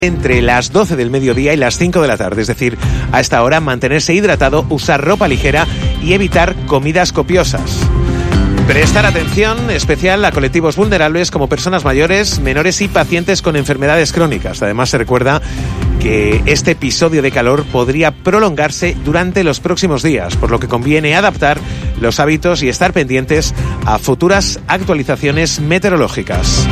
entre las 12 del mediodía y las 5 de la tarde, es decir, a esta hora mantenerse hidratado, usar ropa ligera y evitar comidas copiosas. Prestar atención especial a colectivos vulnerables como personas mayores, menores y pacientes con enfermedades crónicas. Además, se recuerda que este episodio de calor podría prolongarse durante los próximos días, por lo que conviene adaptar los hábitos y estar pendientes a futuras actualizaciones meteorológicas.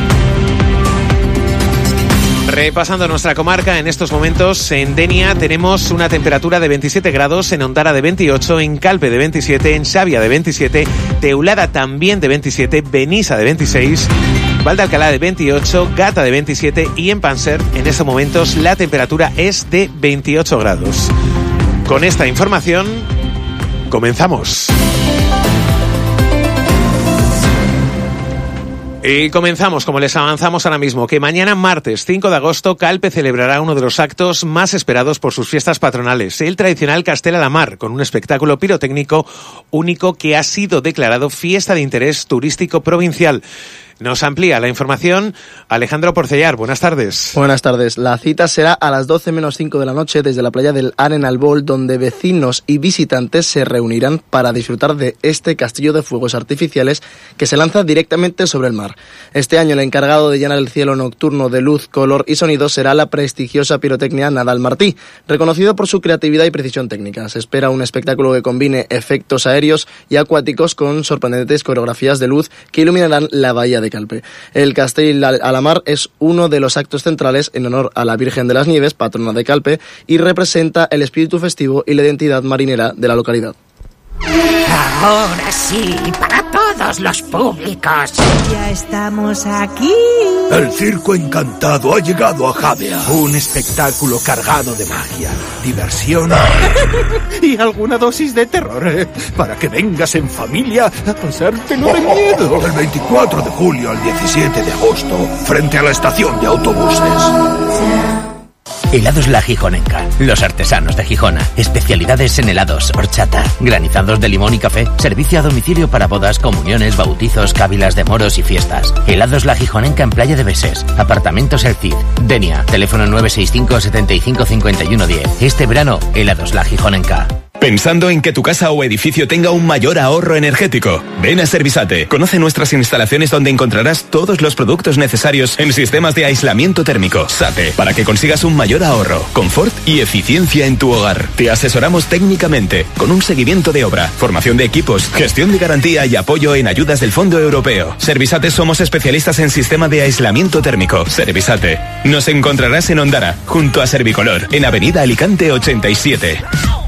Repasando nuestra comarca, en estos momentos en Denia tenemos una temperatura de 27 grados, en Ondara de 28, en Calpe de 27, en Xàbia de 27, Teulada también de 27, Benissa de 26, Valdealcalá de 28, Gata de 27 y en Panser en estos momentos la temperatura es de 28 grados. Con esta información comenzamos. Y comenzamos, como les avanzamos ahora mismo, que mañana martes 5 de agosto Calpe celebrará uno de los actos más esperados por sus fiestas patronales, el tradicional Castell a la Mar, con un espectáculo pirotécnico único que ha sido declarado fiesta de interés turístico provincial. Nos amplía la información Alejandro Porcellar. Buenas tardes. Buenas tardes. La cita será a las 12 menos 5 de la noche desde la playa del Arenalbol, donde vecinos y visitantes se reunirán para disfrutar de este castillo de fuegos artificiales que se lanza directamente sobre el mar. Este año el encargado de llenar el cielo nocturno de luz, color y sonido será la prestigiosa pirotecnia Nadal Martí, reconocido por su creatividad y precisión técnica. Se espera un espectáculo que combine efectos aéreos y acuáticos con sorprendentes coreografías de luz que iluminarán la bahía de Calpe. El Castell a la Mar es uno de los actos centrales en honor a la Virgen de las Nieves, patrona de Calpe, y representa el espíritu festivo y la identidad marinera de la localidad. Ahora sí, para todos los públicos. Ya estamos aquí. El circo encantado ha llegado a Javea. Un espectáculo cargado de magia, diversión y alguna dosis de terror. Para que vengas en familia a pasártelo de miedo. El 24 de julio al 17 de agosto, frente a la estación de autobuses. Helados La Gijonenca, los artesanos de Gijona, especialidades en helados, horchata, granizados de limón y café, servicio a domicilio para bodas, comuniones, bautizos, cávilas de moros y fiestas. Helados La Gijonenca en Playa de Beses, apartamentos El Cid, Denia, teléfono 965 75 51 10. Este verano, Helados La Gijonenca. ¿Pensando en que tu casa o edificio tenga un mayor ahorro energético? Ven a Servisate. Conoce nuestras instalaciones donde encontrarás todos los productos necesarios en sistemas de aislamiento térmico. SATE, para que consigas un mayor ahorro, confort y eficiencia en tu hogar. Te asesoramos técnicamente, con un seguimiento de obra, formación de equipos, gestión de garantía y apoyo en ayudas del Fondo Europeo. Servisate somos especialistas en sistema de aislamiento térmico. Servisate. Nos encontrarás en Ondara, junto a Servicolor, en Avenida Alicante 87.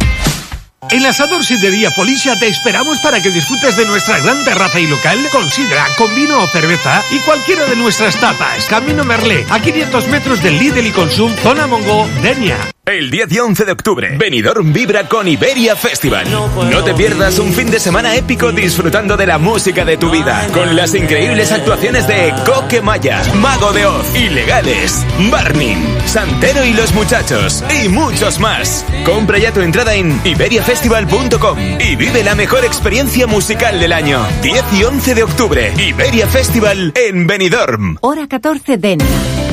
En Asador Sidrería Felicia te esperamos para que disfrutes de nuestra gran terraza y local con sidra, con vino o cerveza y cualquiera de nuestras tapas. Camino Merlé, a 500 metros del Lidl y Consum, zona Mongo, Denia. El 10 y 11 de octubre, Benidorm vibra con Iberia Festival. No te pierdas un fin de semana épico disfrutando de la música de tu vida, con las increíbles actuaciones de Coque Maya, Mago de Oz, Ilegales, Burning, Santero y los Muchachos, y muchos más. Compra ya tu entrada en iberiafestival.com y vive la mejor experiencia musical del año. 10 y 11 de octubre, Iberia Festival en Benidorm. Hora 14, Denia.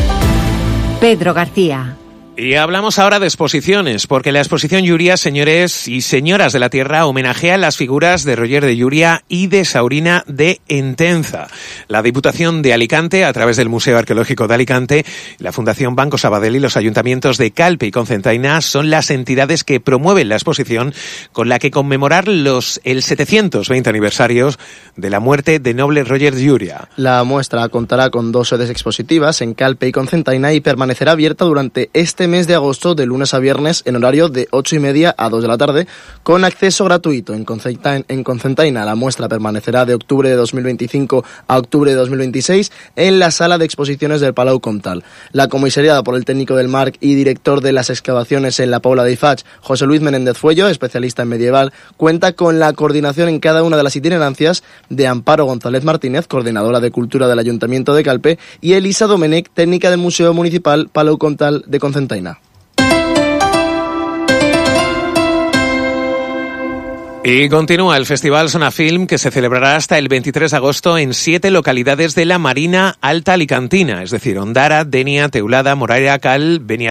Pedro García. Y hablamos ahora de exposiciones, porque la exposición Llúria, señores y señoras de la Tierra, homenajea las figuras de Roger de Llúria y de Saurina de Entenza. La Diputación de Alicante, a través del Museo Arqueológico de Alicante, la Fundación Banco Sabadell y los ayuntamientos de Calpe y Cocentaina son las entidades que promueven la exposición con la que conmemorar el 720 aniversario de la muerte de noble Roger de Llúria. La muestra contará con 2 sedes expositivas en Calpe y Cocentaina y permanecerá abierta durante este mes de agosto de lunes a viernes en horario de 8:30 a 2 de la tarde con acceso gratuito. En Cocentaina la muestra permanecerá de octubre de 2025 a octubre de 2026 en la sala de exposiciones del Palau Comtal. La comisariada por el técnico del MARC y director de las excavaciones en la Pobla de Ifach, José Luis Menéndez Fuello, especialista en medieval, cuenta con la coordinación en cada una de las itinerancias de Amparo González Martínez, coordinadora de Cultura del Ayuntamiento de Calpe, y Elisa Domenech, técnica del Museo Municipal Palau Comtal de Cocentaina. Y continúa el Festival Sonafilm, que se celebrará hasta el 23 de agosto en 7 localidades de la Marina Alta Alicantina, es decir, Ondara, Denia, Teulada, Moraya, Cal, Beniarrés,